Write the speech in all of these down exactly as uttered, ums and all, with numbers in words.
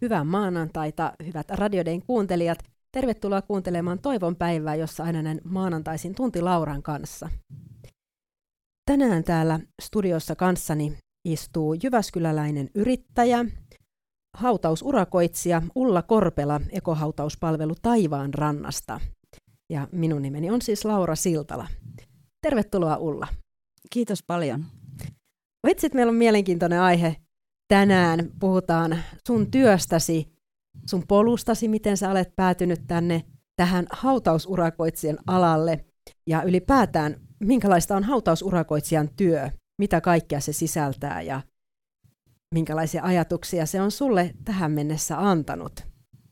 Hyvää maanantaita, hyvät Radiodayn kuuntelijat. Tervetuloa kuuntelemaan Toivon päivää, jossa aina näin maanantaisin tunti Lauran kanssa. Tänään täällä studiossa kanssani istuu jyväskyläläinen yrittäjä, hautausurakoitsija Ulla Korpela ekohautauspalvelu Taivaan rannasta. Ja minun nimeni on siis Laura Siltala. Tervetuloa Ulla. Kiitos paljon. Vitsit, meillä on mielenkiintoinen aihe. Tänään puhutaan sun työstäsi, sun polustasi, miten sä olet päätynyt tänne tähän hautausurakoitsijan alalle ja ylipäätään minkälaista on hautausurakoitsijan työ, mitä kaikkea se sisältää ja minkälaisia ajatuksia se on sulle tähän mennessä antanut.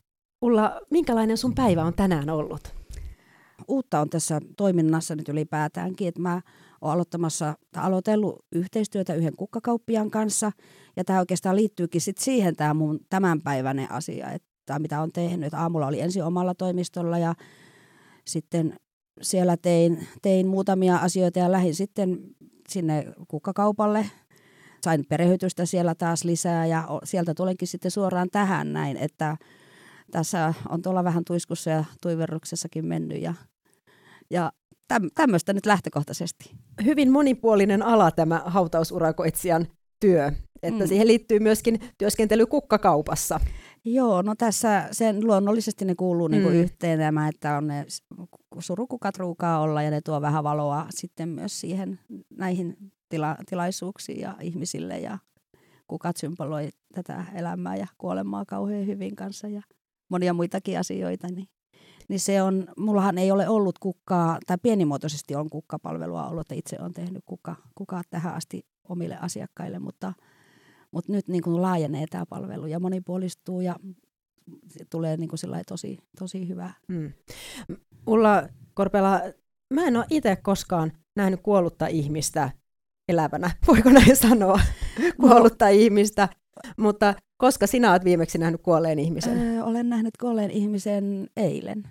Ulla, minkälainen sun päivä on tänään ollut? Uutta on tässä toiminnassa nyt ylipäätäänkin, että mä oon aloittamassa, aloitellut yhteistyötä yhden kukkakauppiaan kanssa, ja tämä oikeastaan liittyykin sit siihen tämä mun tämänpäiväinen asia, että mitä on tehnyt. Että aamulla oli ensin omalla toimistolla ja sitten siellä tein, tein muutamia asioita ja lähdin sitten sinne kukkakaupalle. Sain perehdytystä siellä taas lisää ja sieltä tulenkin sitten suoraan tähän näin, että tässä on tuolla vähän tuiskussa ja tuiverruksessakin mennyt ja, ja tämmöistä nyt lähtökohtaisesti. Hyvin monipuolinen ala tämä hautausurakoitsijan työ, että mm. siihen liittyy myöskin työskentely kukkakaupassa. Joo, no tässä sen luonnollisesti ne kuuluu mm. niinku yhteen nämä, että on ne surukukat ruukaa olla ja ne tuo vähän valoa sitten myös siihen näihin tila, tilaisuuksiin ja ihmisille ja kukat symboloi tätä elämää ja kuolemaa kauhean hyvin kanssa ja monia muitakin asioita, niin, niin se on, mullahan ei ole ollut kukkaa, tai pienimuotoisesti on kukkapalvelua ollut, että itse olen tehnyt kukka, kukkaa tähän asti omille asiakkaille, mutta, mutta nyt niin kuin laajenee tämä palvelu ja monipuolistuu ja tulee niin kuin tosi, tosi hyvä. Hmm. Ulla Korpela, mä en ole itse koskaan nähnyt kuollutta ihmistä elävänä, voiko näin sanoa, kuollutta no. ihmistä, mutta koska sinä olet viimeksi nähnyt kuolleen ihmisen? Öö, olen nähnyt kuolleen ihmisen eilen.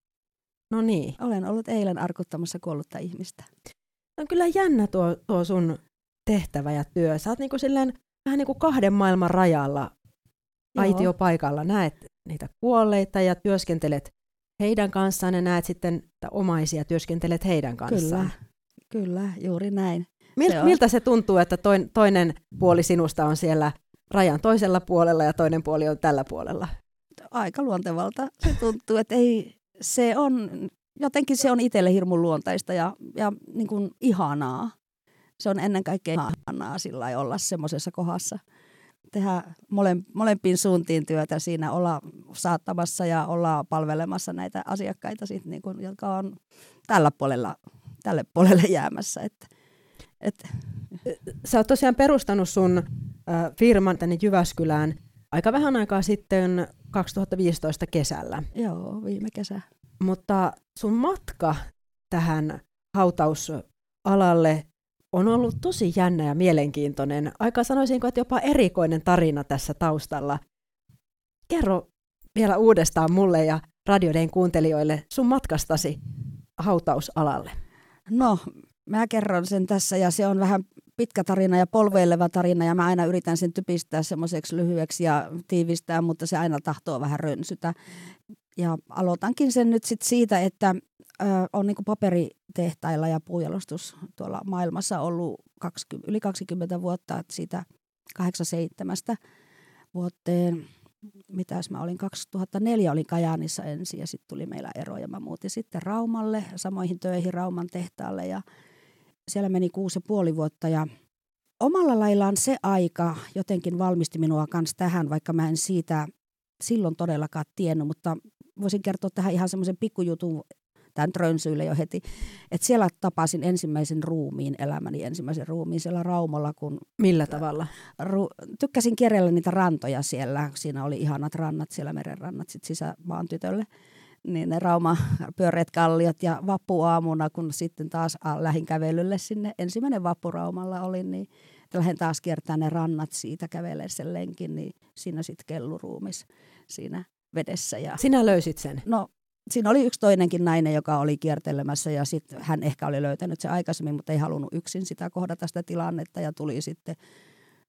No niin. Olen ollut eilen arkuttamassa kuollutta ihmistä. On kyllä jännä tuo, tuo sun tehtävä ja työ. Sä oot niinku silleen, vähän niin kuin kahden maailman rajalla aitiopaikalla. Näet niitä kuolleita ja työskentelet heidän kanssaan ja näet sitten että omaisia työskentelet heidän kanssaan. Kyllä, kyllä juuri näin. Mil, se miltä se tuntuu, että toinen puoli sinusta on siellä rajan toisella puolella ja toinen puoli on tällä puolella? Aika luontevalta se tuntuu, että ei, se on, jotenkin se on itselle hirmun luontaista ja, ja niin kuin ihanaa. Se on ennen kaikkea ihanaa sillä olla semmoisessa kohdassa. Tehdä mole, molempiin suuntiin työtä siinä, olla saattamassa ja olla palvelemassa näitä asiakkaita, sit, niin kuin, jotka on tällä puolella, tälle puolelle jäämässä. Että, että. Sä oot tosiaan perustanut sun firman tänne Jyväskylään aika vähän aikaa sitten kaksituhattaviisitoista kesällä. Joo, viime kesä. Mutta sun matka tähän hautausalalle on ollut tosi jännä ja mielenkiintoinen. Aika sanoisinko, että jopa erikoinen tarina tässä taustalla. Kerro vielä uudestaan mulle ja Radiodayn kuuntelijoille sun matkastasi hautausalalle. No, mä kerron sen tässä ja se on vähän pitkä tarina ja polveileva tarina ja mä aina yritän sen typistää semmoiseksi lyhyeksi ja tiivistää, mutta se aina tahtoo vähän rönsytä. Ja aloitankin sen nyt sit siitä, että ö, on niinku paperitehtailla ja puujalostus tuolla maailmassa ollut kaksikymmentä, yli kaksikymmentä vuotta, siitä kahdeksankymmentäseitsemän vuoteen. Mitäs mä olin, kaksituhattaneljä olin Kajaanissa ensin ja sitten tuli meillä ero ja mä muutin sitten Raumalle, samoihin töihin Rauman tehtaalle ja siellä meni kuusi ja puoli vuotta ja omalla laillaan se aika jotenkin valmisti minua kanssa tähän, vaikka mä en siitä silloin todellakaan tiennyt, mutta voisin kertoa tähän ihan semmoisen pikkujutun tämän rönsyille jo heti, että siellä tapasin ensimmäisen ruumiin, elämäni ensimmäisen ruumiin siellä Raumalla. Kun Millä tavalla? Ru, tykkäsin kierrellä niitä rantoja siellä, siinä oli ihanat rannat, siellä merenrannat sit sisämaan tytölle. Niin ne Rauma pyöreät kalliot ja vappuaamuna, kun sitten taas lähdin kävelylle sinne, ensimmäinen vappuraumalla olin, niin lähdin taas kiertämään ne rannat siitä kävelemään sen lenkin, niin siinä sitten kelluruumis siinä vedessä. Ja sinä löysit sen? No, siinä oli yksi toinenkin nainen, joka oli kiertelemässä ja sitten hän ehkä oli löytänyt se aikaisemmin, mutta ei halunnut yksin sitä kohdata sitä tilannetta ja tuli sitten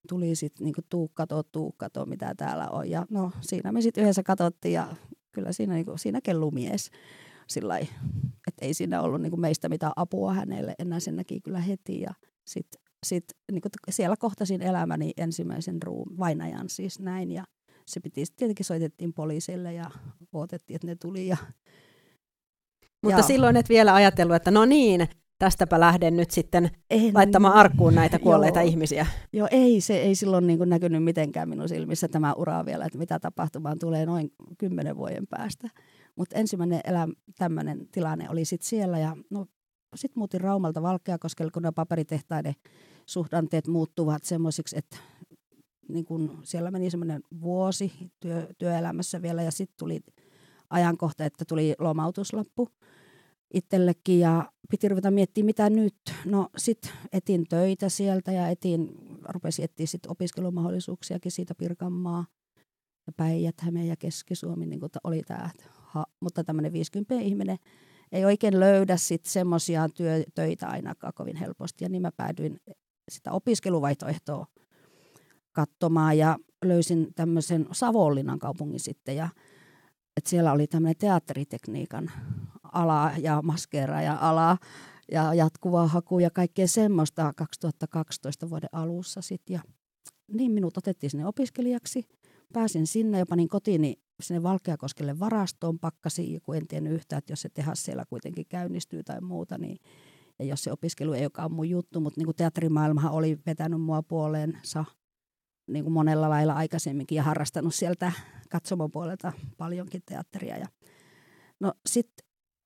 tuli sitten niinku tuu kato, tuu kato, mitä täällä on. Ja no siinä me sitten yhdessä katsottiin ja kyllä siinä, niinku, siinä kellui mies. Sillai, että ei siinä ollut niinku meistä mitään apua hänelle, enää sen näki kyllä heti. Ja sitten sit, niinku, siellä kohtasin elämäni ensimmäisen ruum, vainajan siis näin. Ja se piti, tietenkin soitettiin poliisille ja odotettiin, että ne tuli. Ja, Mutta ja, silloin et vielä ajatellut, että no niin, tästäpä lähden nyt sitten en, laittamaan arkkuun näitä kuolleita joo, ihmisiä. Joo, ei, se ei silloin niin kuin näkynyt mitenkään minun silmissä tämä ura vielä, että mitä tapahtumaan tulee noin kymmenen vuoden päästä. Mutta ensimmäinen elä, tämmöinen tilanne oli sitten siellä ja no, sitten muutin Raumalta Valkeakoskelle, kun ne paperitehtaiden suhdanteet muuttuvat semmoisiksi, että niin kun siellä meni semmoinen vuosi työ, työelämässä vielä ja sitten tuli ajankohta, että tuli lomautuslappu itsellekin ja piti ruveta miettimään, mitä nyt. No sitten etin töitä sieltä ja etin, rupesin etsiä sitten opiskelumahdollisuuksiakin siitä Pirkanmaa ja Päijät-Häme ja Keski-Suomi, niin kuin oli tämä. Mutta tämmöinen viisikymppinen ihminen ei oikein löydä sitten semmoisia töitä ainakaan kovin helposti. Ja niin mä päädyin sitä opiskeluvaihtoehtoa katsomaan ja löysin tämmöisen Savonlinnan kaupungin sitten ja että siellä oli tämmöinen teatteritekniikan ala ja maskeeraaja-ala ja jatkuva haku ja kaikkea semmoista kaksituhattakaksitoista vuoden alussa sitten. Ja niin minut otettiin sinne opiskelijaksi. Pääsin sinne ja panin kotiini sinne Valkeakoskelle varastoon, pakkasin, kun en tiennyt yhtään, että jos se tehas siellä kuitenkin käynnistyy tai muuta, niin ja jos se opiskelu ei olekaan mun juttu, mutta niin kuin teatterimaailmahan oli vetänyt mua puoleensa niin kuin monella lailla aikaisemminkin ja harrastanut sieltä katsomon puolelta paljonkin teatteria. Ja no sitten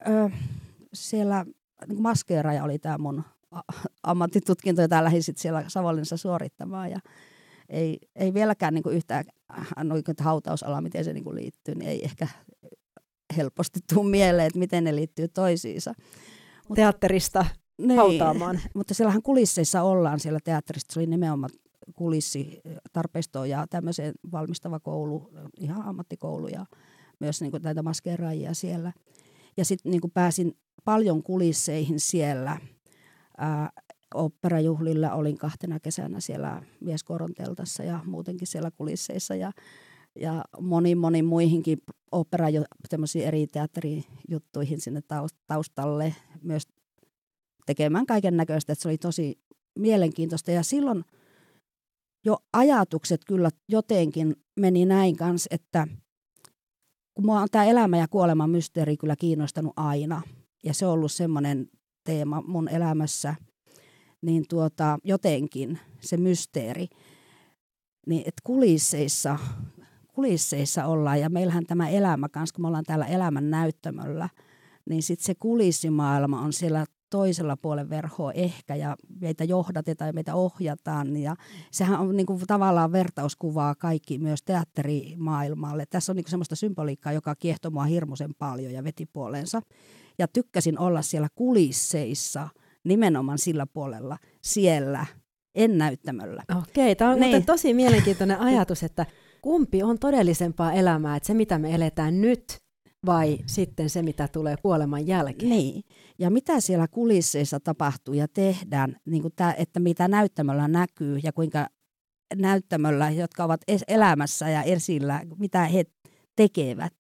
siellä niin maskeeraaja oli tämä mun ammattitutkinto, jota lähdin sitten siellä Savonlinnassa suorittamaan. Ja ei, ei vieläkään niin kuin yhtään oikein hautausala, miten se niin kuin liittyy, niin ei ehkä helposti tule mieleen, että miten ne liittyy toisiinsa. Teatterista niin, hautaamaan. Mutta siellähän kulisseissa ollaan siellä teatterista, se oli nimenomaan kulissi, tarpeistoon ja tämmöiseen valmistava koulu, ihan ammattikoulu ja myös niin kuin näitä maskeeraajia siellä. Ja sitten niin kuin pääsin paljon kulisseihin siellä. Ää, oopperajuhlilla olin kahtena kesänä siellä Mieskoron teltassa ja muutenkin siellä kulisseissa ja, ja moniin moniin muihinkin ooppera tämmöisiin eri teatterijuttuihin sinne taustalle myös tekemään kaiken näköistä, että se oli tosi mielenkiintoista ja silloin jo ajatukset kyllä jotenkin meni näin kanssa, että kun mua on tämä elämä ja kuolema mysteeri kyllä kiinnostanut aina ja se on ollut semmoinen teema mun elämässä, niin tuota, jotenkin se mysteeri, niin että kulisseissa, kulisseissa ollaan ja meillähän tämä elämä kanssa, kun me ollaan täällä elämän näyttämöllä, niin sitten se kulissimaailma on siellä toisella puolen verhoa ehkä ja meitä johdatetaan ja meitä ohjataan ja sehän on niin kuin tavallaan vertauskuvaa kaikki myös teatterimaailmalle. Tässä on niin kuin semmoista symboliikkaa, joka kiehtoi mua hirmuisen paljon ja veti puoleensa ja tykkäsin olla siellä kulisseissa nimenomaan sillä puolella siellä, en näyttämöllä. Okei, tämä on niin. Tosi mielenkiintoinen ajatus, että kumpi on todellisempaa elämää, että se mitä me eletään nyt vai sitten se, mitä tulee kuoleman jälkeen. Niin, ja mitä siellä kulisseissa tapahtuu ja tehdään, niin kuin tämä, että mitä näyttämöllä näkyy ja kuinka näyttämöllä, jotka ovat elämässä ja esillä, mitä he tekevät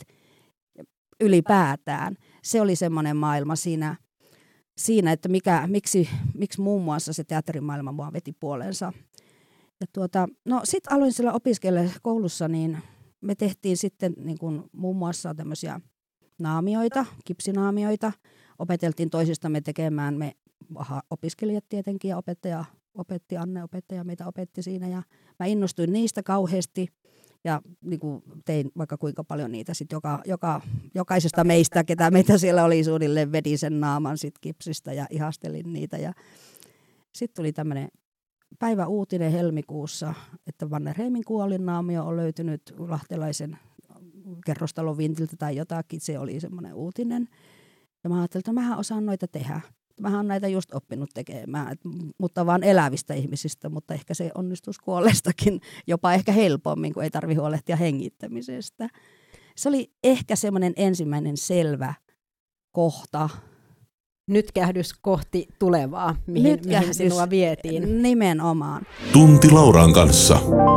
ylipäätään. Se oli semmoinen maailma siinä, siinä että mikä, miksi, miksi muun muassa se teatterimaailma mua veti puoleensa. Ja tuota, no sitten aloin siellä opiskella koulussa, niin me tehtiin sitten niin kuin muun muassa tämmöisiä naamioita, kipsinaamioita. Opeteltiin toisistamme tekemään, me aha, opiskelijat tietenkin ja opettaja opetti, Anne opettaja meitä opetti siinä ja mä innostuin niistä kauheasti ja niin kuin tein vaikka kuinka paljon niitä sitten joka, joka, jokaisesta meistä, ketä meitä siellä oli suunnilleen, vedin sen naaman sit kipsistä ja ihastelin niitä ja sitten tuli tämmöinen päivä uutinen helmikuussa, että Mannerheimin kuolinnaamio on löytynyt lahtelaisen kerrostalon vintiltä tai jotakin, se oli semmoinen uutinen. Ja mä ajattelin, että mähän osaan noita tehdä. Mähän olen näitä just oppinut tekemään, mutta vaan elävistä ihmisistä, mutta ehkä se onnistus kuolleestakin jopa ehkä helpommin, kun ei tarvitse huolehtia hengittämisestä. Se oli ehkä semmoinen ensimmäinen selvä kohta, nytkähdys kohti tulevaa, mihin, Nytkähdys, mihin sinua vietiin. Nimenomaan. Tunti Lauran kanssa.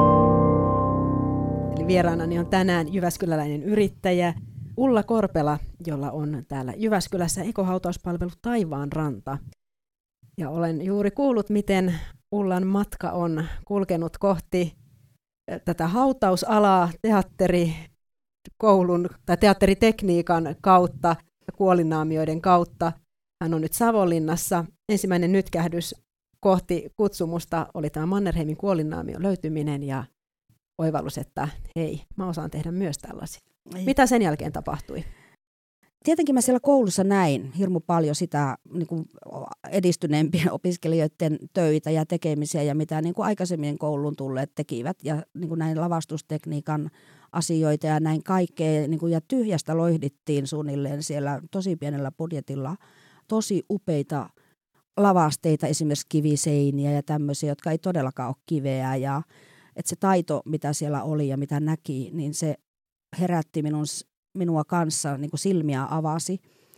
Eli vieraanani on tänään jyväskyläläinen yrittäjä Ulla Korpela, jolla on täällä Jyväskylässä ekohautauspalvelu Taivaanranta. Ja olen juuri kuullut, miten Ullan matka on kulkenut kohti tätä hautausalaa teatterikoulun tai teatteritekniikan kautta ja kuolinaamioiden kautta. Hän on nyt Savonlinnassa. Ensimmäinen nytkähdys kohti kutsumusta oli tämä Mannerheimin kuolinaamion löytyminen ja oivallus, että hei, mä osaan tehdä myös tällaisia. Ei. Mitä sen jälkeen tapahtui? Tietenkin mä siellä koulussa näin hirmu paljon sitä niin kuin edistyneempien opiskelijoiden töitä ja tekemisiä ja mitä niin kuin aikaisemmin kouluun tulleet tekivät ja niin kuin näin lavastustekniikan asioita ja näin kaikkea niin kuin, ja tyhjästä loihdittiin suunnilleen siellä tosi pienellä budjetilla tosi upeita lavasteita, esimerkiksi kiviseiniä ja tämmöisiä, jotka ei todellakaan ole kiveä ja että se taito, mitä siellä oli ja mitä näki, niin se herätti minun minua kanssa, niin kuin silmiä avasi.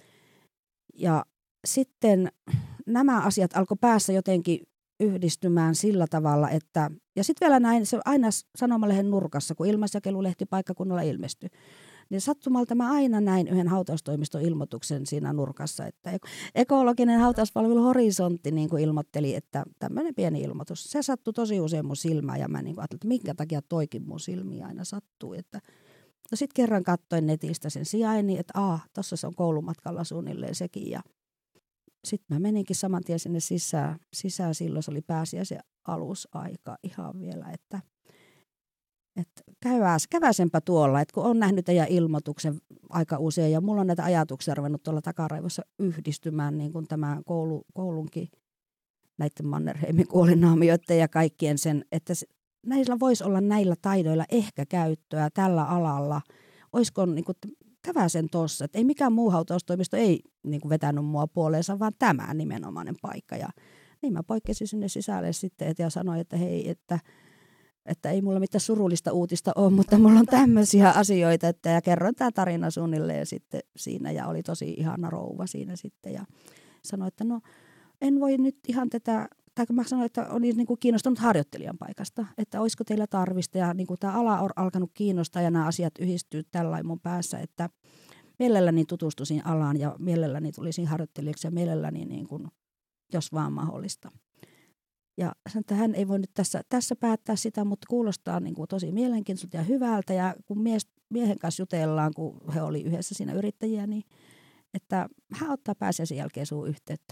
Ja sitten nämä asiat alkoi päässä jotenkin yhdistymään sillä tavalla, että, ja sitten vielä näin, se aina sanomalehen nurkassa, kun ilmaisjakelulehti paikkakunnalla ilmestyi, niin sattumalta mä aina näin yhden hautaustoimiston ilmoituksen siinä nurkassa, että ekologinen hautauspalvelu Horisontti niin kuin ilmoitteli, että tämmöinen pieni ilmoitus. Se sattui tosi usein mun silmään ja mä niin kuin ajattelin, että minkä takia toikin mun silmiä aina sattuu, että no sitten kerran katsoin netistä sen sijainnin, että aah, tuossa se on koulumatkalla suunnilleen sekin. Ja sitten mä meninkin saman tien sinne sisään. Sisään silloin se oli pääsiäisen alusaika ihan vielä, että, että käväs, käväsenpä tuolla. Että kun on nähnyt teidän ilmoituksen aika usein ja mulla on näitä ajatuksia ruvennut tuolla takaraivossa yhdistymään niin kuin tämä koulu, koulunkin näiden Mannerheimin kuolinaamioiden ja kaikkien sen, että näillä voisi olla näillä taidoilla ehkä käyttöä tällä alalla. Olisiko niin kuin, käväsen tuossa, että ei mikään muu hautaustoimisto ei niin kuin vetänyt mua puoleensa, vaan tämä nimenomainen paikka. Ja niin mä poikkesin sinne sisälle sitten ja sanoin, että hei, että, että ei mulla mitään surullista uutista ole, mutta mulla on tämmöisiä asioita, että ja kerroin tämä tarina suunnilleen sitten siinä ja oli tosi ihana rouva siinä sitten ja sanoin, että no en voi nyt ihan tätä, tai mä sanoin, että olin niin kuin kiinnostunut harjoittelijan paikasta, että olisiko teillä tarvista ja niin kuin tämä ala on alkanut kiinnostaa ja nämä asiat yhdistyy tällä mun päässä, että mielelläni tutustuisin alaan ja mielelläni tulisin harjoittelijaksi ja mielelläni niin kuin, jos vaan mahdollista. Ja sanoin, että hän ei voi nyt tässä, tässä päättää sitä, mutta kuulostaa niin kuin tosi mielenkiintoiselta ja hyvältä ja kun mies, miehen kanssa jutellaan, kun he oli yhdessä siinä yrittäjiä, niin että hän ottaa pääsiäisen jälkeen sun yhteyttä.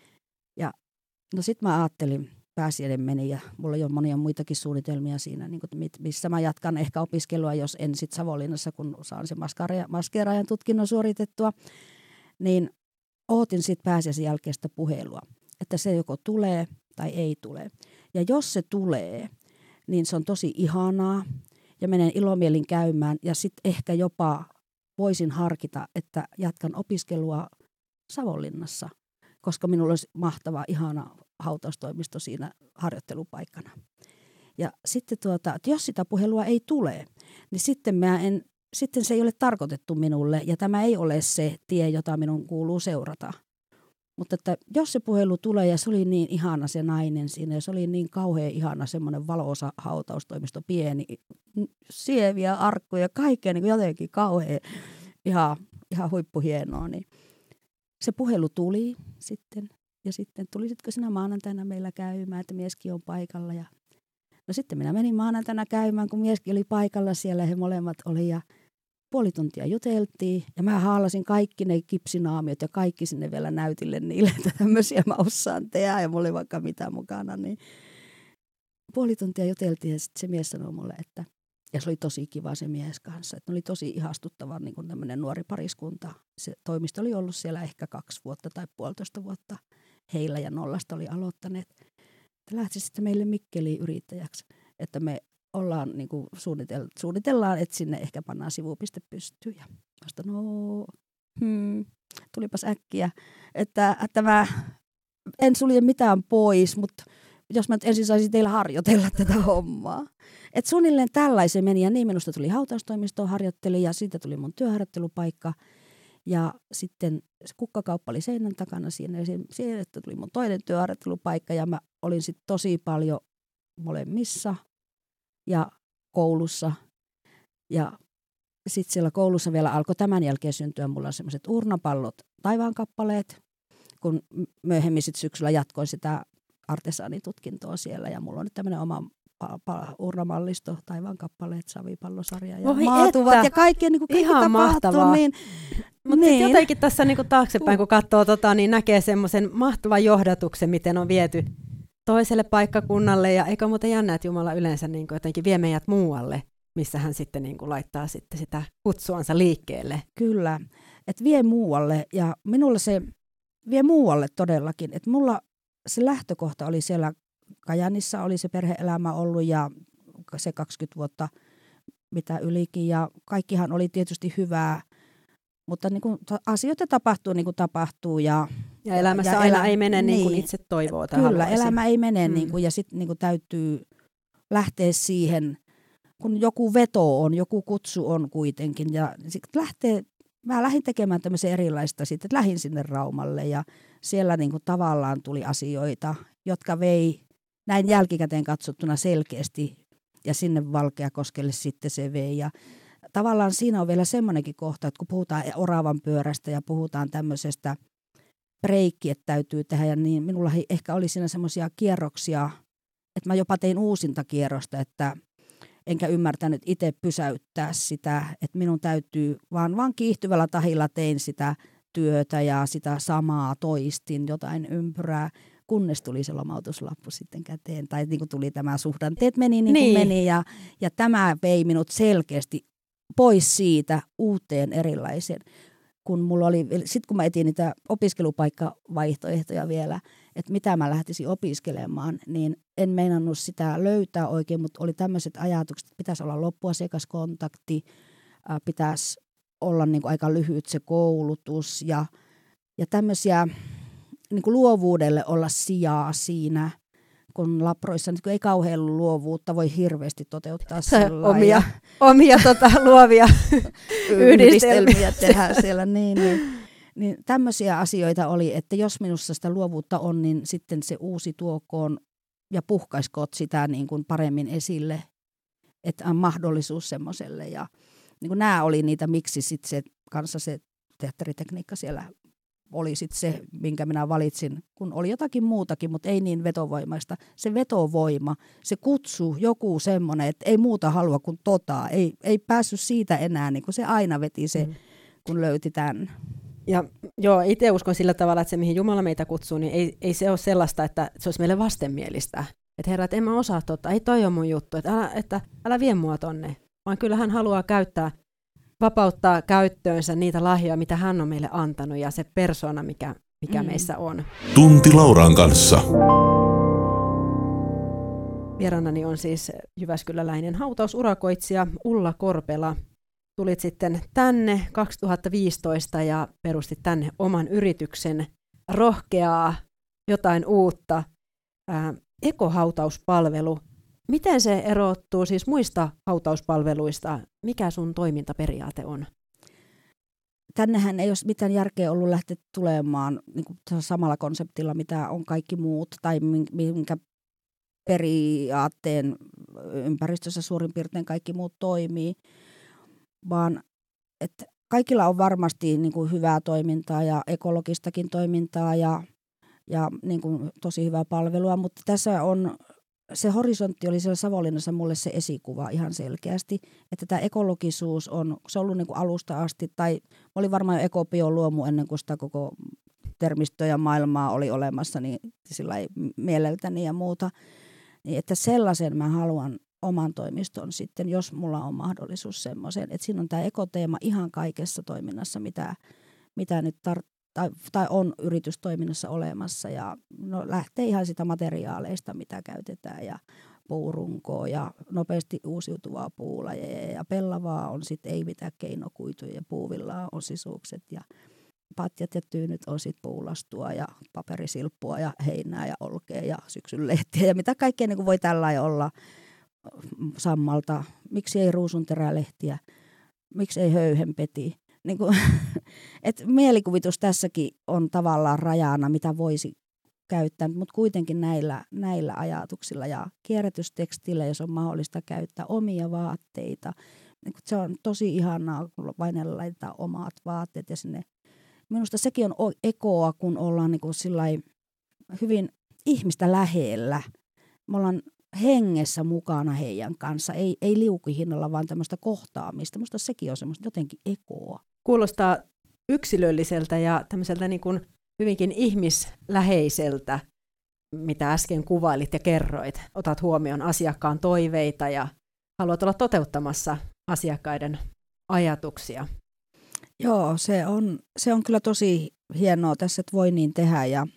Ja no sit mä ajattelin, pääsiäinen meni ja mulla on jo monia muitakin suunnitelmia siinä, niin kuin, missä mä jatkan ehkä opiskelua, jos en sit Savonlinnassa, kun saan sen maskeeraajan tutkinnon suoritettua, niin ootin sit pääsiäisen jälkeistä puhelua, että se joko tulee tai ei tule. Ja jos se tulee, niin se on tosi ihanaa ja menen ilomielin käymään ja sitten ehkä jopa voisin harkita, että jatkan opiskelua Savonlinnassa, koska minulla olisi mahtava, ihana hautaustoimisto siinä harjoittelupaikkana. Ja sitten tuota, että jos sitä puhelua ei tule, niin sitten, mä en, sitten se ei ole tarkoitettu minulle ja tämä ei ole se tie, jota minun kuuluu seurata. Mutta että jos se puhelu tulee ja se oli niin ihana se nainen siinä ja se oli niin kauhean ihana semmoinen valoosa hautaustoimisto, pieni, sieviä arkkuja, kaikkea niin kuin jotenkin kauhean ihan, ihan huippuhienoa, niin se puhelu tuli sitten ja sitten tulisitko sinä maanantaina meillä käymään, että mieskin on paikalla. Ja no sitten minä menin maanantaina käymään, kun mieskin oli paikalla siellä he molemmat oli ja puoli tuntia juteltiin ja mä haalasin kaikki ne kipsinaamiot ja kaikki sinne vielä näytille niille, että tämmöisiä mä osaan tehdä ja mulla oli vaikka mitä mukana. Niin puoli tuntia juteltiin ja sitten se mies sanoi mulle, että ja se oli tosi kiva se mies kanssa, että oli tosi ihastuttava niin kuin tämmöinen nuori pariskunta. Se toimisto oli ollut siellä ehkä kaksi vuotta tai puolitoista vuotta heillä ja nollasta oli aloittaneet. Että lähtisi sitten meille Mikkeliin yrittäjäksi, että me ollaan niin kuin suunnitel- suunnitellaan, että sinne ehkä pannaan sivupiste pystyyn. Ja vasta no, hmm, tulipas äkkiä, että, että mä en sulje mitään pois, mutta jos mä nyt ensin saisin teillä harjoitella tätä hommaa. Että suunnilleen tällaisen meni ja niin minusta tuli hautaustoimistoon harjoitteli ja siitä tuli mun työharjoittelupaikka. Ja sitten se kukkakauppa oli seinän takana siinä ja siellä tuli mun toinen työharjoittelupaikka ja mä olin sitten tosi paljon molemmissa ja koulussa. Ja sitten siellä koulussa vielä alkoi tämän jälkeen syntyä mulla semmoiset urnapallot, taivaankappaleet, kun myöhemmin sit syksyllä jatkoin sitä artesaanitutkintoa siellä ja mulla on nyt tämmöinen oma pa- pa- urnamallisto, taivaankappaleet, savipallosarja ja Voi maatuvat että. ja kaikkea niin kuin kaikki Ihan mahtavaa. Niin, Mutta niin. jotenkin tässä niinku taaksepäin, kun katsoo, tota, niin näkee semmoisen mahtavan johdatuksen, miten on viety toiselle paikkakunnalle. Ja eikä muuten jännä, että Jumala yleensä niin jotenkin vie meidät muualle, missä hän sitten niin kuin laittaa sitten sitä kutsuansa liikkeelle. Kyllä, että vie muualle ja minulla se vie muualle todellakin. Että mulla se lähtökohta oli siellä Kajaanissa, oli se perhe-elämä ollut ja se kaksikymmentä vuotta mitä ylikin ja kaikkihan oli tietysti hyvää. Mutta niin kuin asioita tapahtuu niin kuin tapahtuu. Ja, ja elämässä ja aina elä, ei mene niin kuin niin, itse toivoo. Kyllä, haluaisi. elämä ei mene mm. niin kuin, ja sitten niin kuin täytyy lähteä siihen, kun joku veto on, joku kutsu on kuitenkin. Ja sitten lähtee, mä lähdin tekemään tämmöisen erilaista sitten, että lähdin sinne Raumalle ja siellä niin kuin tavallaan tuli asioita, jotka vei näin jälkikäteen katsottuna selkeästi ja sinne Valkeakoskelle sitten se vei ja tavallaan siinä on vielä semmoinenkin kohta, että kun puhutaan oravan pyörästä ja puhutaan tämmöisestä breikkiä täytyy tehdä, ja niin minulla ehkä oli siinä semmoisia kierroksia, että mä jopa tein uusinta kierrosta, että enkä ymmärtänyt itse pysäyttää sitä, että minun täytyy, vaan, vaan kiihtyvällä tahilla tein sitä työtä ja sitä samaa toistin, jotain ympyrää, kunnes tuli se lomautuslappu sitten käteen, tai niin kuin tuli tämä suhdanteet meni niin kuin niin. meni, ja, ja tämä vei minut selkeästi pois siitä uuteen erilaiseen, kun mulla oli, sitten kun mä etin niitä opiskelupaikkavaihtoehtoja vielä, että mitä mä lähtisin opiskelemaan, niin en meinannut sitä löytää oikein, mutta oli tämmöiset ajatukset, että pitäisi olla loppuasiakaskontakti, pitäisi olla niin kuin aika lyhyt se koulutus ja, ja tämmöisiä niin kuin luovuudelle olla sijaa siinä, kun laproissa niin ei kauhean luovuutta voi hirveästi toteuttaa omia, omia tota, luovia yhdistelmiä tehdä siellä. Niin, niin, niin tämmöisiä asioita oli, että jos minussa sitä luovuutta on, niin sitten se uusi tuokoon ja puhkaiskoot sitä niin kuin paremmin esille, että on mahdollisuus semmoiselle. Ja niin kuin nämä oli niitä, miksi sitten se kanssa se teatteritekniikka siellä oli sitten se, minkä minä valitsin, kun oli jotakin muutakin, mutta ei niin vetovoimaista. Se vetovoima, se kutsu, joku semmoinen, että ei muuta halua kuin tota. Ei, ei päässyt siitä enää, niin kuin se aina veti se, mm. kun löyti tämän. Ja joo, itse uskon sillä tavalla, että se mihin Jumala meitä kutsuu, niin ei, ei se ole sellaista, että se olisi meille vastenmielistä. Että herra, että en mä osaa tota, ei toi ole mun juttu, että älä, että älä vie mua tonne. Vaan kyllä hän haluaa käyttää, vapauttaa käyttöönsä niitä lahjoja, mitä hän on meille antanut ja se persona, mikä, mikä mm. meissä on. Tunti Lauran kanssa. Vieraanani on siis jyväskyläläinen hautausurakoitsija Ulla Korpela. Tulit sitten tänne kaksituhattaviisitoista ja perustit tänne oman yrityksen, rohkeaa, jotain uutta, ää, ekohautauspalvelu. Miten se erottuu siis muista hautauspalveluista? Mikä sun toimintaperiaate on? Tännehän ei ole mitään järkeä ollut lähteä tulemaan niin kuin samalla konseptilla, mitä on kaikki muut, tai minkä periaatteen ympäristössä suurin piirtein kaikki muut toimii, vaan että kaikilla on varmasti niin kuin hyvää toimintaa ja ekologistakin toimintaa ja, ja niin kuin tosi hyvää palvelua, mutta tässä on se horisontti oli siellä Savonlinnassa mulle se esikuva ihan selkeästi, että tämä ekologisuus on, se on ollut niin kuin alusta asti, tai oli varmaan jo ekobio luomu ennen kuin sitä koko termistöä ja maailmaa oli olemassa, niin sillä mieleltäni ja muuta, niin että sellaisen mä haluan oman toimiston sitten, jos mulla on mahdollisuus semmoiseen, että siinä on tämä ekoteema ihan kaikessa toiminnassa, mitä, mitä nyt tar- Tai, tai on yritystoiminnassa olemassa ja no, lähtee ihan sitä materiaaleista, mitä käytetään ja puurunkoa ja nopeasti uusiutuvaa puulajeja ja pellavaa on sitten ei mitään keinokuituja ja puuvillaa on sisukset ja patjat ja tyynyt on sitten puulastua ja paperisilppua ja heinää ja olkea ja syksynlehtiä ja mitä kaikkea niin kuin voi tällainen olla sammalta. Miksi ei ruusunterälehtiä, miksi ei höyhenpeti. niin kuin, että mielikuvitus tässäkin on tavallaan rajana, mitä voisi käyttää, mutta kuitenkin näillä, näillä ajatuksilla ja kierrätystekstillä, jos on mahdollista käyttää omia vaatteita. Se on tosi ihanaa, kun vainajalla laitetaan omat vaatteet ja sinne. Minusta sekin on ekoa, kun ollaan niin kuin sillai hyvin ihmistä lähellä. Me ollaan hengessä mukana heidän kanssa, ei, ei liukuhinnalla, vaan tämmöistä kohtaamista. Minusta sekin on semmoista jotenkin ekoa. Kuulostaa yksilölliseltä ja tämmöiseltä niin kuin hyvinkin ihmisläheiseltä, mitä äsken kuvailit ja kerroit. Otat huomioon asiakkaan toiveita ja haluat olla toteuttamassa asiakkaiden ajatuksia. Joo, se on, se on kyllä tosi hienoa tässä, että voi niin tehdä. Ja,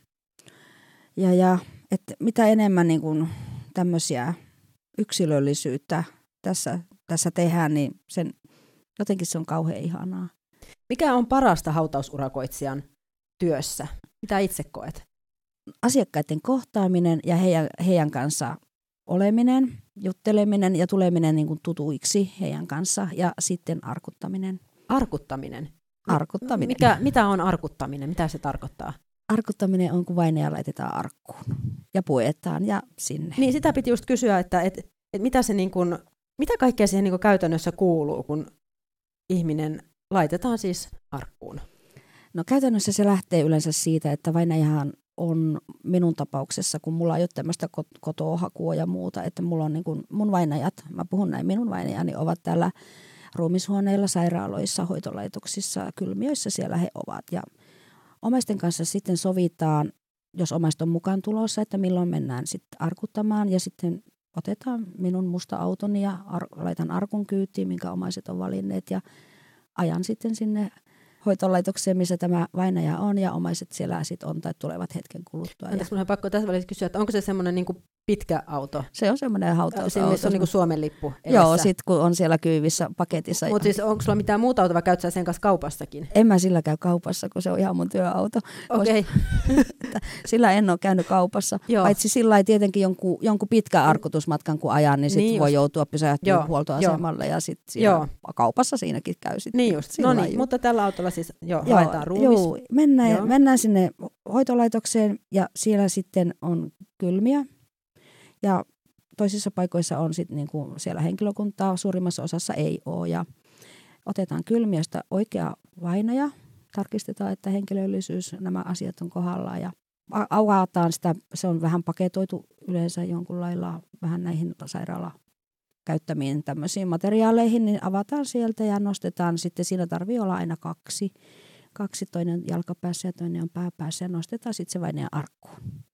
ja, ja että mitä enemmän niin kuin tämmöisiä yksilöllisyyttä tässä, tässä tehdään, niin sen, jotenkin se on kauhean ihanaa. Mikä on parasta hautausurakoitsijan työssä? Mitä itse koet? Asiakkaiden kohtaaminen ja heidän, heidän kanssa oleminen, jutteleminen ja tuleminen niin kuin tutuiksi heidän kanssa ja sitten arkuttaminen. Arkuttaminen? Arkuttaminen. Mikä, mitä on arkuttaminen? Mitä se tarkoittaa? Arkuttaminen on, kun vainaja laitetaan arkkuun ja puetaan ja sinne. Niin sitä piti just kysyä, että et, et mitä, se niin kun, mitä kaikkea siihen niin kun käytännössä kuuluu, kun ihminen laitetaan siis arkkuun? No käytännössä se lähtee yleensä siitä, että vainajahan on minun tapauksessa, kun mulla ei ole tämmöistä kotoa-hakua ja muuta, että mulla on niin kuin mun vainajat, mä puhun näin, minun vainajani ovat täällä ruumishuoneilla, sairaaloissa, hoitolaitoksissa, kylmiöissä siellä he ovat. Ja omaisten kanssa sitten sovitaan, jos omaiset on mukaan tulossa, että milloin mennään sitten arkuttamaan ja sitten otetaan minun musta autoni ja ar- laitan arkun kyytiin, minkä omaiset on valinneet ja ajan sitten sinne hoitolaitokseen, missä tämä vainaja on ja omaiset siellä sitten on tai tulevat hetken kuluttua. Anteeksi, minun on pakko tässä välissä kysyä, että onko se semmoinen niin kuin pitkä auto? Se on semmoinen hautausauto. Se on niin kuin Suomen lippu edessä. Joo, sitten kun on siellä kyyvissä paketissa. Mutta siis onko sulla mitään muuta autoa vai käyt sä sen kanssa kaupassakin? En mä sillä käy kaupassa, kun se on ihan mun työauto. Okei. Okay. Sillä en ole käynyt kaupassa. Joo. Paitsi sillä ei tietenkin jonkun, jonkun pitkän arkutusmatkan kun ajan, niin sitten niin voi joutua pysähtyä huoltoasemalle ja sitten kaupassa siinäkin käy sitten. Niin just, no niin, mutta tällä autolla siis jo joo, haetaan ruumis. Joo, mennään, joo. mennään sinne hoitolaitokseen ja siellä sitten on kylmiä. Ja toisissa paikoissa on sitten niinku siellä henkilökuntaa, suurimmassa osassa ei ole. Ja otetaan kylmiöstä oikea vainaja, tarkistetaan, että henkilöllisyys, nämä asiat on kohdallaan ja avataan sitä, se on vähän paketoitu yleensä jonkun lailla vähän näihin sairaala käyttämiin tämmöisiin materiaaleihin, niin avataan sieltä ja nostetaan sitten, siinä tarvii olla aina kaksi. Kaksi, toinen jalkapäässä ja toinen on pääpäässä ja nostetaan sitten se vainaja arkkuun.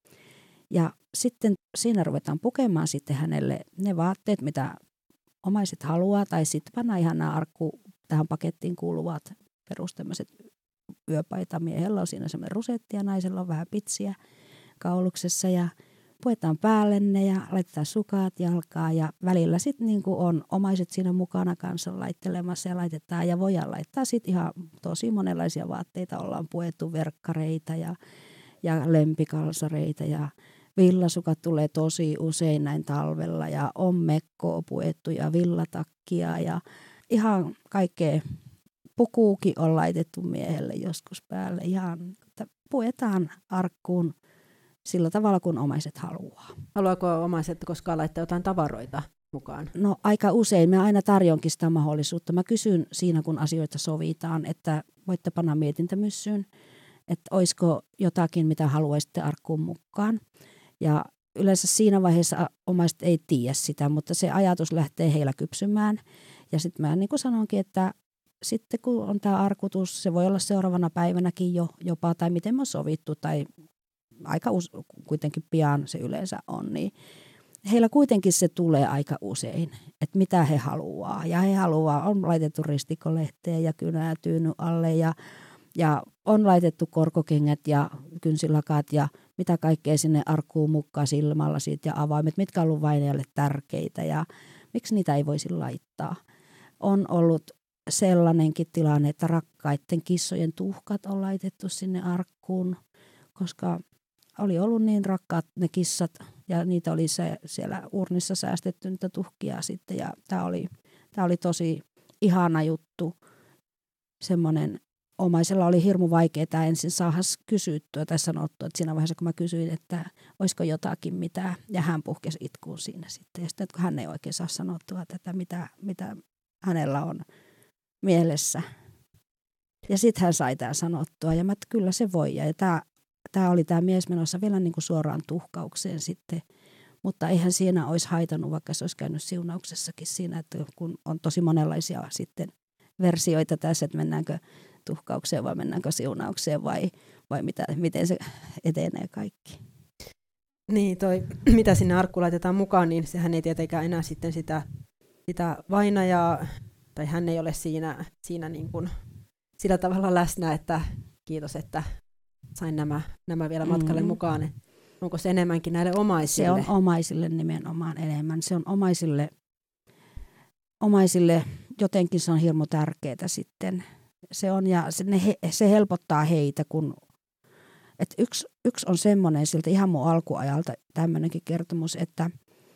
Ja sitten siinä ruvetaan pukemaan sitten hänelle ne vaatteet, mitä omaiset haluaa, tai sitten panna ihan nämä arkku tähän pakettiin kuuluvat perus tämmöiset yöpaita. Miehellä on siinä semmoinen rusetti ja naisella on vähän pitsiä kauluksessa ja puetaan päälle ne ja laitetaan sukat jalkaa ja välillä sitten niin kuin on omaiset siinä mukana kanssa laittelemassa ja laitetaan ja voidaan laittaa sitten ihan tosi monenlaisia vaatteita. Ollaan puettu verkkareita ja, ja lempikalsareita ja villasukat tulee tosi usein näin talvella ja on mekkoa puettu ja villatakkia ja ihan kaikkea. Pukuukin on laitettu miehelle joskus päälle. Ihan puetaan arkkuun sillä tavalla, kun omaiset haluaa. Haluaako omaiset koskaan laittaa jotain tavaroita mukaan? No aika usein. Mä aina tarjonkin sitä mahdollisuutta. Mä kysyn siinä, kun asioita sovitaan, että voitte panna mietintämyssyyn, että olisiko jotakin, mitä haluaisitte arkkuun mukaan. Ja yleensä siinä vaiheessa omaiset ei tiedä sitä, mutta se ajatus lähtee heillä kypsymään. Ja sitten mä niin kuin sanonkin, että sitten kun on tämä arkutus, se voi olla seuraavana päivänäkin jo jopa, tai miten me on sovittu, tai aika us- kuitenkin pian se yleensä on, niin heillä kuitenkin se tulee aika usein, että mitä he haluaa. Ja he haluaa, on laitettu ristikkolehteen ja kynää tyyny alle ja, ja on laitettu korkokengät ja kynsilakat ja mitä kaikkea sinne arkkuun mukaan, silmälasit ja avaimet, mitkä on ollut vainajalle tärkeitä ja miksi niitä ei voisi laittaa. On ollut sellainenkin tilanne, että rakkaiden kissojen tuhkat on laitettu sinne arkkuun, koska oli ollut niin rakkaat ne kissat ja niitä oli se, siellä urnissa säästetty niitä tuhkia sitten ja tämä oli, tämä oli tosi ihana juttu. semmoinen, omaisella oli hirmu vaikeaa ensin saada kysyttyä tai sanottua, että siinä vaiheessa kun mä kysyin, että olisiko jotakin mitä, ja hän puhkesi itkuun siinä sitten. Ja sitten kun hän ei oikein saa sanottua tätä, mitä, mitä hänellä on mielessä. Ja sitten hän sai tämän sanottua, ja mä, että kyllä se voi. Ja tämä, tämä oli tämä mies menossa vielä niin kuin suoraan tuhkaukseen sitten. Mutta eihän siinä olisi haitannut, vaikka se olisi käynyt siunauksessakin siinä, että kun on tosi monenlaisia sitten versioita tässä, että mennäänkö tuhkaukseen vai mennäänkö siunaukseen vai, vai mitä, miten se etenee kaikki. Niin, toi, mitä sinne arkkuun laitetaan mukaan, niin sehän ei tietenkään enää sitten sitä, sitä vainajaa, tai hän ei ole siinä, siinä niin kuin sillä tavalla läsnä, että kiitos, että sain nämä, nämä vielä matkalle mm. mukaan. Onko se enemmänkin näille omaisille? Se on omaisille nimenomaan enemmän. Se on omaisille, omaisille jotenkin se on hirmu tärkeää sitten. Se on ja se, ne, se helpottaa heitä, kun et yksi, yksi on semmoinen siltä ihan mun alkuajalta tämmöinenkin kertomus, että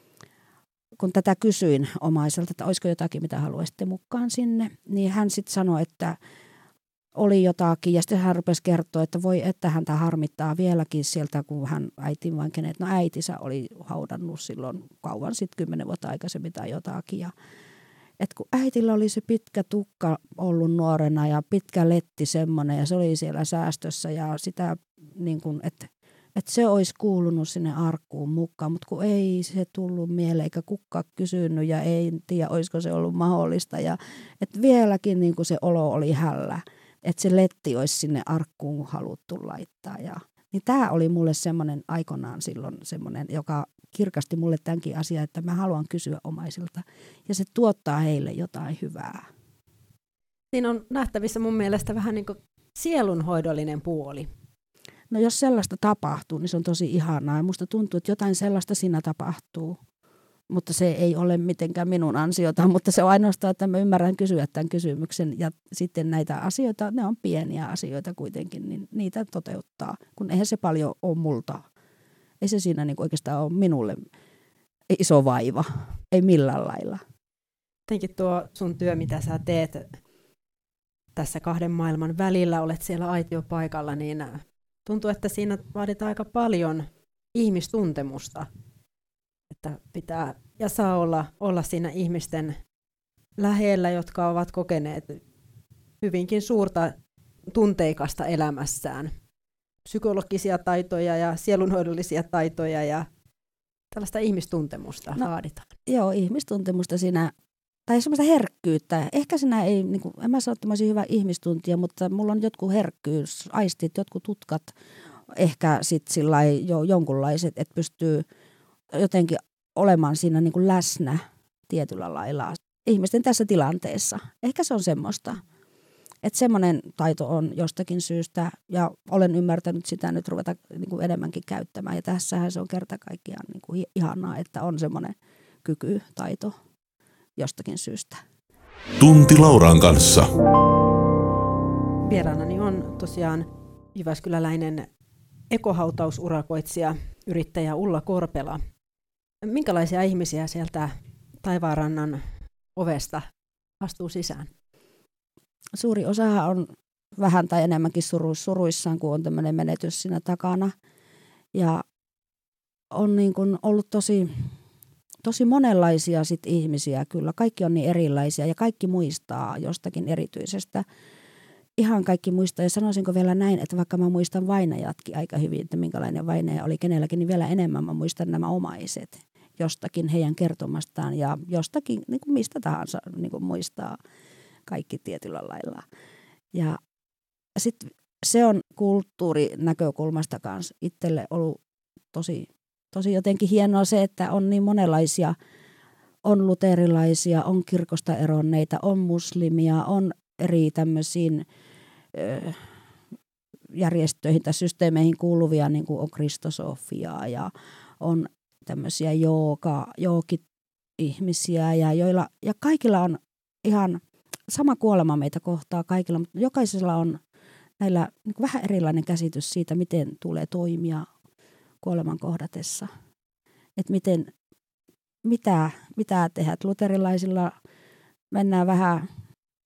kun tätä kysyin omaiselta, että olisiko jotakin, mitä haluaisitte mukaan sinne, niin hän sitten sanoi, että oli jotakin, ja sitten hän rupesi kertoa, että voi, että häntä harmittaa vieläkin sieltä, kun hän äitin vain kenet, no äitinsä oli haudannut silloin kauan sitten kymmenen vuotta aikaisemmin tai jotakin, ja että kun äitillä oli se pitkä tukka ollut nuorena ja pitkä letti semmoinen, ja se oli siellä säästössä, ja sitä niin kuin, että että se olisi kuulunut sinne arkkuun mukaan, mutta kun ei se tullut mieleen eikä kukaan kysynyt ja ei tiedä, olisiko se ollut mahdollista. Ja että vieläkin niin kuin se olo oli hällä, että se letti olisi sinne arkkuun haluttu laittaa. Ja, niin tämä oli mulle semmoinen aikanaan silloin semmoinen, joka kirkasti mulle tämänkin asian, että mä haluan kysyä omaisilta. Ja se tuottaa heille jotain hyvää. Siinä on nähtävissä mun mielestä vähän niin kuin sielunhoidollinen puoli. No jos sellaista tapahtuu, niin se on tosi ihanaa. Ja musta tuntuu, että jotain sellaista siinä tapahtuu. Mutta se ei ole mitenkään minun ansiota, mutta se on ainoastaan, että mä ymmärrän kysyä tämän kysymyksen. Ja sitten näitä asioita, ne on pieniä asioita kuitenkin, niin niitä toteuttaa. Kun eihän se paljon ole multa. Ei se siinä niin oikeastaan ole minulle iso vaiva. Ei millään lailla. Jotenkin tuo sun työ, mitä sä teet tässä kahden maailman välillä, olet siellä aitiopaikalla, niin tuntuu, että siinä vaaditaan aika paljon ihmistuntemusta, että pitää ja saa olla, olla siinä ihmisten lähellä, jotka ovat kokeneet hyvinkin suurta tunteikasta elämässään. Psykologisia taitoja ja sielunhoidollisia taitoja ja tällaista ihmistuntemusta no, vaaditaan. Joo, ihmistuntemusta siinä, tai semmoista herkkyyttä. Ehkä siinä ei, niin kuin, en mä sano, että mä olisin hyvä ihmistuntija, mutta mulla on jotkut herkkyysaistit, jotkut tutkat, ehkä sitten sillä jo jonkunlaiset, että pystyy jotenkin olemaan siinä niin kuin läsnä tietyllä lailla ihmisten tässä tilanteessa. Ehkä se on semmoista. Että semmoinen taito on jostakin syystä, ja olen ymmärtänyt sitä nyt ruveta niin kuin enemmänkin käyttämään. Ja tässähän se on kerta kaikkiaan niin kuin ihanaa, että on semmoinen kyky, taito jostakin syystä. Tunti Lauran kanssa. Vieraanani on tosiaan jyväskyläläinen ekohautausurakoitsija, yrittäjä Ulla Korpela. Minkälaisia ihmisiä sieltä Taivaanrannan ovesta astuu sisään? Suuri osa on vähän tai enemmänkin suru, suruissaan, kun on tämmöinen menetys siinä takana. Ja on niin kuin ollut tosi, tosi monenlaisia sit ihmisiä kyllä. Kaikki on niin erilaisia ja kaikki muistaa jostakin erityisestä. Ihan kaikki muistaa. Ja sanoisinko vielä näin, että vaikka mä muistan vainajatkin aika hyvin, että minkälainen vainaja oli kenelläkin, niin vielä enemmän mä muistan nämä omaiset jostakin heidän kertomastaan ja jostakin niin kuin mistä tahansa niin kuin muistaa kaikki tietyllä lailla. Ja sitten se on kulttuurinäkökulmasta kanssa itselle ollut tosi, tosi jotenkin hienoa se, että on niin monenlaisia, on luterilaisia, on kirkosta eronneita, on muslimia, on eri tämmöisiin ö, järjestöihin tai systeemeihin kuuluvia, niin kuin on kristosofiaa ja on tämmöisiä jooga, joogit-ihmisiä ja, joilla, ja kaikilla on ihan sama kuolema meitä kohtaa kaikilla, mutta jokaisella on näillä niin kuin vähän erilainen käsitys siitä, miten tulee toimia kuoleman kohdatessa. Että miten, mitä, mitä tehdä. Luterilaisilla mennään vähän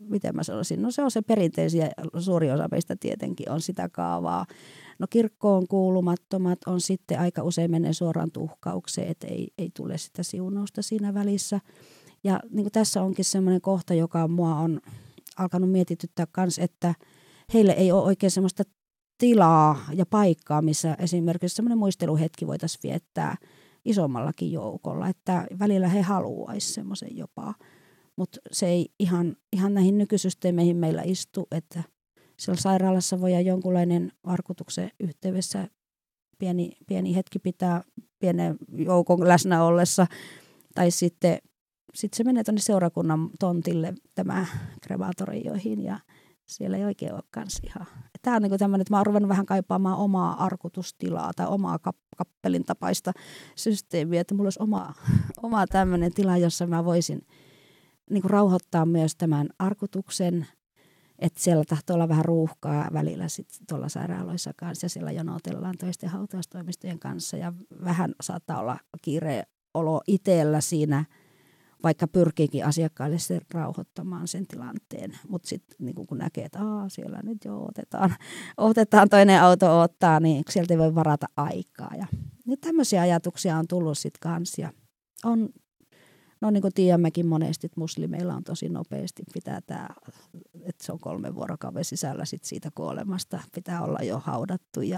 miten mä sanoisin, no se on se perinteisiä, suuri osa meistä tietenkin on sitä kaavaa. No kirkkoon kuulumattomat on sitten aika usein menee suoraan tuhkaukseen, että ei, ei tule sitä siunausta siinä välissä. Ja niin kuin tässä onkin semmoinen kohta, joka mua on alkanut mietityttää myös, että heille ei ole oikein semmoista tilaa ja paikkaa, missä esimerkiksi semmoinen muisteluhetki voitaisiin viettää isommallakin joukolla, että välillä he haluaisivat semmoisen jopa. Mutta se ei ihan, ihan näihin nykysysteemeihin meillä istu, että siellä sairaalassa voi jonkunlainen arkutuksen yhteydessä pieni, pieni hetki pitää pienen joukon läsnä ollessa. Tai sitten sit se menee tuonne seurakunnan tontille tämä krematorioihin ja siellä ei oikein ole kans ihan. Tämä on niinku tämmöinen, että mä oon ruvennut vähän kaipaamaan omaa arkutustilaa tai omaa kap- kappelin tapaista systeemiä, että mulla olisi oma, oma tämmöinen tila, jossa mä voisin niinku rauhoittaa myös tämän arkutuksen, että siellä tahtoo olla vähän ruuhkaa välillä sitten tuolla sairaaloissa kanssa ja siellä jonotellaan toisten hautaustoimistojen kanssa ja vähän saattaa olla kiire olo itsellä siinä, vaikka pyrkiikin asiakkaille sen rauhoittamaan sen tilanteen. Mutta sitten niin kun näkee, että Aa, siellä nyt jo otetaan, otetaan toinen auto ottaa, niin sieltä ei voi varata aikaa. Ja niin tämmöisiä ajatuksia on tullut sitten kanssa. Ja on, no niin kuin tiedämmekin monesti, että muslimeilla on tosi nopeasti, pitää tämä, että se on kolmen vuorokauden sisällä sit siitä kuolemasta, pitää olla jo haudattu. Ja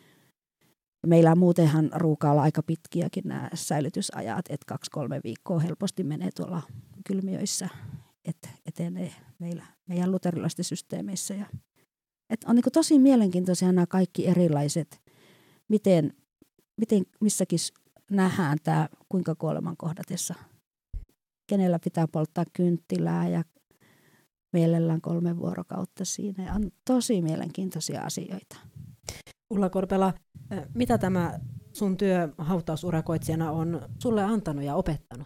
meillä muutenhan ruukaa olla aika pitkiäkin nämä säilytysajat, että kaksi-kolme viikkoa helposti menee tuolla kylmiöissä, että etenee meillä, meidän luterilaisten systeemeissä. Ja, että on niin kuin tosi mielenkiintoisia nämä kaikki erilaiset, miten, miten missäkin nähdään tämä, kuinka kuoleman kohdatessa, kenellä pitää polttaa kynttilää ja mielellään kolme vuorokautta siinä. Ja on tosi mielenkiintoisia asioita. Ulla Korpela, mitä tämä sun työ hautausurakoitsijana on sulle antanut ja opettanut?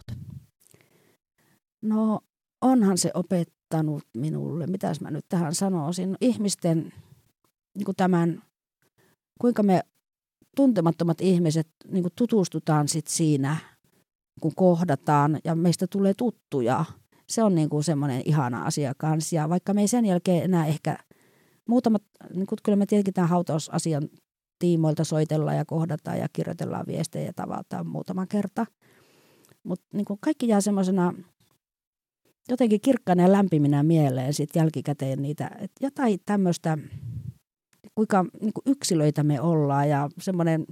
No onhan se opettanut minulle, mitäs mä nyt tähän sanoisin, ihmisten niin kuin tämän, kuinka me tuntemattomat ihmiset niin kuin tutustutaan sit siinä, kun kohdataan ja meistä tulee tuttuja. Se on niin kuin semmoinen ihana asia kanssa ja vaikka me ei sen jälkeen enää ehkä muutamat, niin kuin kyllä me tietenkin tämän hautausasian tiimoilta soitellaan ja kohdataan ja kirjoitellaan viestejä ja tavataan muutama kerta. Mutta niin kaikki jää semmoisena jotenkin kirkkaana ja lämpiminä mieleen sitten jälkikäteen niitä, että jotain tämmöistä, kuinka niin kuin yksilöitä me ollaan ja semmoinen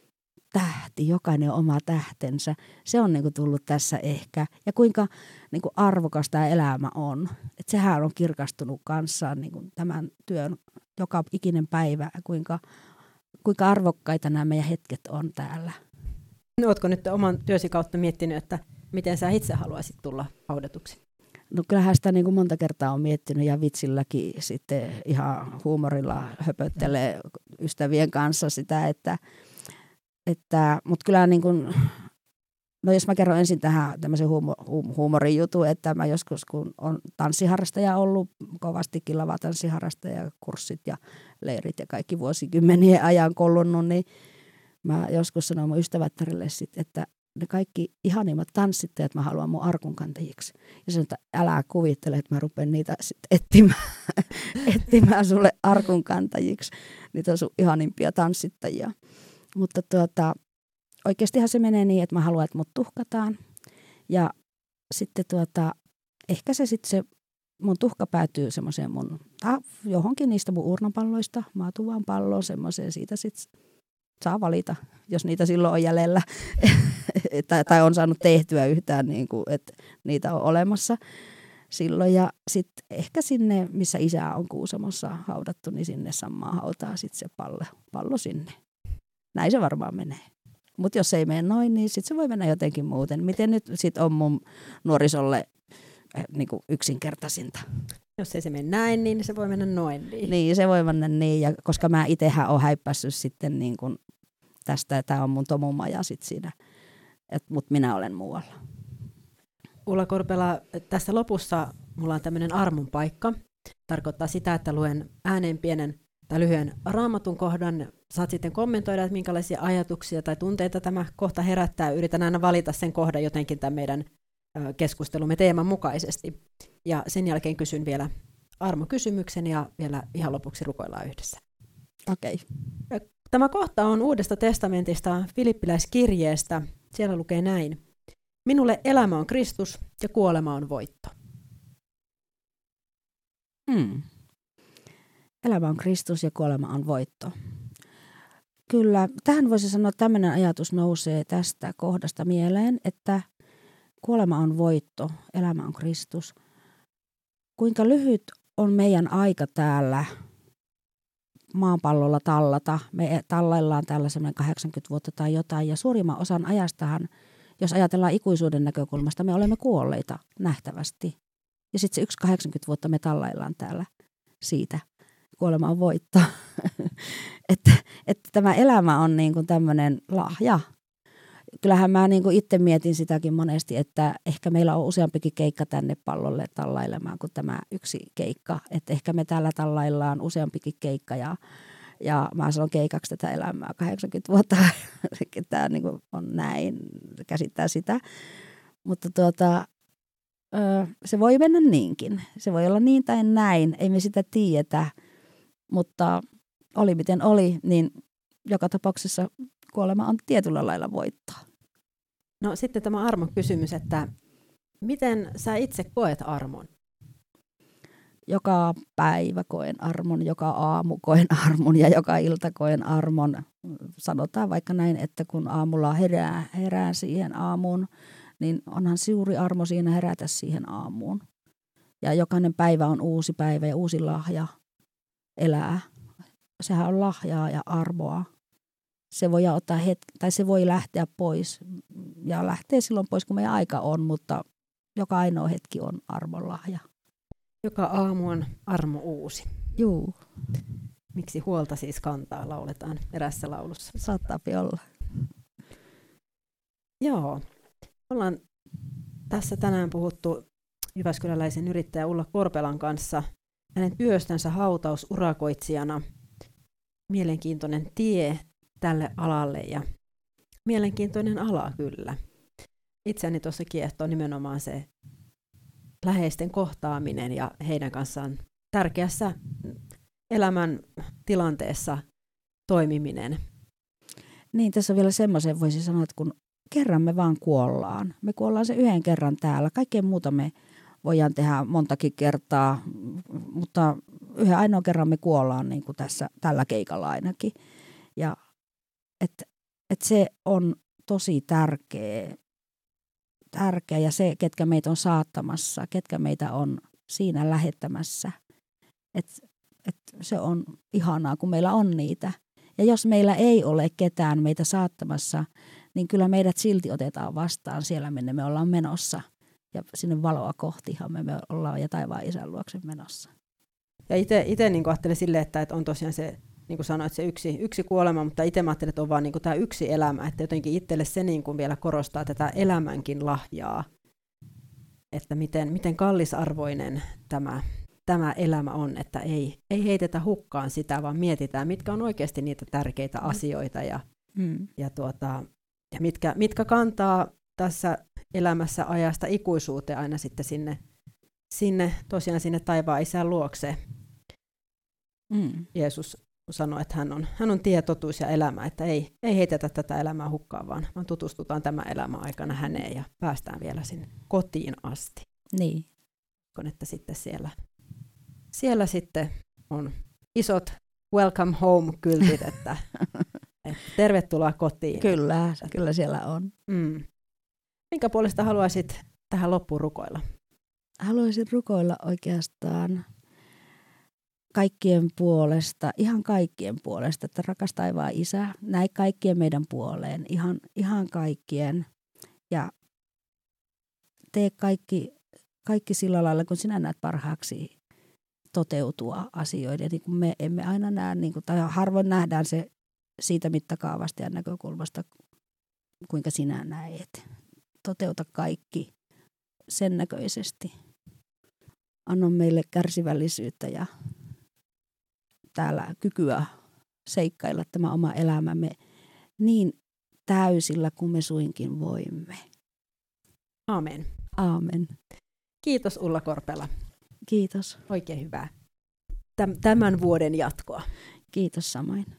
tähti, jokainen oma tähtensä, se on niin kuin tullut tässä ehkä. Ja kuinka niin kuin arvokas tämä elämä on. Et sehän on kirkastunut kanssaan niin kuin tämän työn joka ikinen päivä, kuinka, kuinka arvokkaita nämä meidän hetket on täällä. No, ootko nyt oman työsi kautta miettinyt, että miten sä itse haluaisit tulla haudatuksi? No kyllähän sitä niin kuin monta kertaa on miettinyt ja vitsilläkin sitten ihan huumorilla höpöttelee ystävien kanssa sitä, että Että, mutta kyllä niin kuin, no jos mä kerron ensin tähän tämmöisen huumo, hum, huumorin jutun, että mä joskus kun on tanssiharrastaja ollut, kovastikin lavatanssiharrastaja, kurssit ja leirit ja kaikki vuosikymmenien ajan kollunut, niin mä joskus sanoin mun ystävättärille sitten, että ne kaikki ihanimmat tanssittajat mä haluan mun arkunkantajiksi. Ja sanoin, että älä kuvittele, että mä rupean niitä sitten etsimään, etsimään sulle arkunkantajiksi. Niitä on sun ihanimpia tanssittajia. Mutta tuota, oikeastihan se menee niin, että mä haluan, että mut tuhkataan. Ja sitten tuota, ehkä se sitten se mun tuhka päätyy semmoiseen mun, ah, johonkin niistä mun urnapalloista, maatuvaan palloon, semmoiseen siitä sitten saa valita, jos niitä silloin on jäljellä. tai, tai on saanut tehtyä yhtään, niin kuin, että niitä on olemassa silloin. Ja sitten ehkä sinne, missä isä on Kuusamossa haudattu, niin sinne samaan hautaa sitten se pallo, pallo sinne. Näin se varmaan menee. Mutta jos ei mene noin, niin sitten se voi mennä jotenkin muuten. Miten nyt sitten on mun nuorisolle äh, niinku yksinkertaisinta? Jos ei se mene näin, niin se voi mennä noin. Niin, niin se voi mennä niin. Ja koska mä itsehän olen häippässyt sitten niin kun tästä, että tämä on mun tomumaja sitten siinä. Mutta minä olen muualla. Ulla Korpela, tässä lopussa mulla on tämmöinen armon paikka. Tarkoittaa sitä, että luen ääneen pienen tai lyhyen raamatun kohdan. Saat sitten kommentoida, että minkälaisia ajatuksia tai tunteita tämä kohta herättää. Yritän aina valita sen kohdan jotenkin tämän meidän keskustelumme teeman mukaisesti. Ja sen jälkeen kysyn vielä armokysymyksen ja vielä ihan lopuksi rukoillaan yhdessä. Okei. Okay. Tämä kohta on Uudesta testamentista Filippiläiskirjeestä. Siellä lukee näin. Minulle elämä on Kristus ja kuolema on voitto. Hmm. Elämä on Kristus ja kuolema on voitto. Kyllä, tähän voisi sanoa, että tämmöinen ajatus nousee tästä kohdasta mieleen, että kuolema on voitto, elämä on Kristus. Kuinka lyhyt on meidän aika täällä maapallolla tallata. Me tallaillaan täällä semmoinen kahdeksankymmentä vuotta tai jotain, ja suurimman osan ajastahan, jos ajatellaan ikuisuuden näkökulmasta, me olemme kuolleita nähtävästi. Ja sitten se yksi kahdeksankymmentä vuotta me tallaillaan täällä siitä. Kuolema on voitto. että, että tämä elämä on niin kuin tämmöinen lahja. Kyllähän mä niin kuin itse mietin sitäkin monesti, että ehkä meillä on useampikin keikka tänne pallolle tallailemaan kuin tämä yksi keikka. Että ehkä me täällä tallaillaan useampikin keikka ja, ja mä sanon keikaksi tätä elämää kahdeksankymmentä vuotta. Tämä niin kuin on näin, käsittää sitä. Mutta tuota, se voi mennä niinkin. Se voi olla niin tai näin, ei me sitä tiedetä. Mutta oli miten oli, niin joka tapauksessa kuolema on tietyllä lailla voittoa. No sitten tämä armon kysymys, että miten sä itse koet armon? Joka päivä koen armon, joka aamu koen armon ja joka ilta koen armon. Sanotaan vaikka näin, että kun aamulla herää, herään siihen aamuun, niin onhan suuri armo siinä herätä siihen aamuun. Ja jokainen päivä on uusi päivä ja uusi lahja elää. Sehän on lahjaa ja armoa. Se voi, ottaa hetki, tai se voi lähteä pois ja lähtee silloin pois, kun meidän aika on, mutta joka ainoa hetki on armon lahja. Joka aamu on armo uusi. Juu. Miksi huolta siis kantaa, lauletaan erässä laulussa. Saattaa olla. Joo. Ollaan tässä tänään puhuttu jyväskyläläisen yrittäjä Ulla Korpelan kanssa hänen työstänsä hautausurakoitsijana. Mielenkiintoinen tie tälle alalle ja mielenkiintoinen ala kyllä. Itseäni tuossa kiehtoo nimenomaan se läheisten kohtaaminen ja heidän kanssaan tärkeässä elämän tilanteessa toimiminen. Niin, tässä on vielä semmoisen voisi sanoa, että kun kerran me vaan kuollaan. Me kuollaan se yhden kerran täällä. Kaikkeen muuta me voidaan tehdä montakin kertaa, mutta yhden ainoa kerran me kuollaan niin kuin tässä, tällä keikalla ainakin. Ja että et se on tosi tärkeä, tärkeä ja se, ketkä meitä on saattamassa, ketkä meitä on siinä lähettämässä. Että et se on ihanaa, kun meillä on niitä. Ja jos meillä ei ole ketään meitä saattamassa, niin kyllä meidät silti otetaan vastaan siellä, minne me ollaan menossa. Ja sinne valoa kohtihan me, me ollaan ja taivaan isän luokse menossa. Ja itse niin ajattelen silleen, että, että on tosiaan se, niin kuin sanoit, se yksi, yksi kuolema, mutta itse ajattelen, että on vaan niin tämä yksi elämä. Että jotenkin itselle se niin kuin vielä korostaa tätä elämänkin lahjaa. Että miten, miten kallisarvoinen tämä, tämä elämä on, että ei, ei heitetä hukkaan sitä, vaan mietitään, mitkä on oikeasti niitä tärkeitä asioita ja, mm. ja, tuota, ja mitkä, mitkä kantaa tässä elämässä ajasta ikuisuuteen aina sitten sinne, sinne tosiaan sinne taivaan isän luokse. Mm. Jeesus sanoi, että hän on, hän on tie, totuus ja elämä, että ei, ei heitetä tätä elämää hukkaan, vaan, vaan tutustutaan tämän elämän aikana häneen ja päästään vielä sinne kotiin asti. Niin. Kun että sitten siellä, siellä sitten on isot welcome home-kyltit, että, että tervetuloa kotiin. Kyllä, kyllä siellä on. Mm. Minkä puolesta haluaisit tähän loppuun rukoilla? Haluaisin rukoilla oikeastaan kaikkien puolesta, ihan kaikkien puolesta, että rakas taivaan Isä, näin kaikkien meidän puoleen, ihan, ihan kaikkien. Ja tee kaikki, kaikki sillä lailla, kun sinä näet parhaaksi toteutua asioiden. Niin kuin me emme aina näe, niin kuin, tai harvoin nähdään se siitä mittakaavasta ja näkökulmasta, kuinka sinä näet. Toteuta kaikki sen näköisesti. Anna meille kärsivällisyyttä ja täällä kykyä seikkailla tämä oma elämämme niin täysillä kuin me suinkin voimme. Amen. Aamen. Kiitos Ulla Korpela. Kiitos. Oikein hyvää tämän vuoden jatkoa. Kiitos samoin.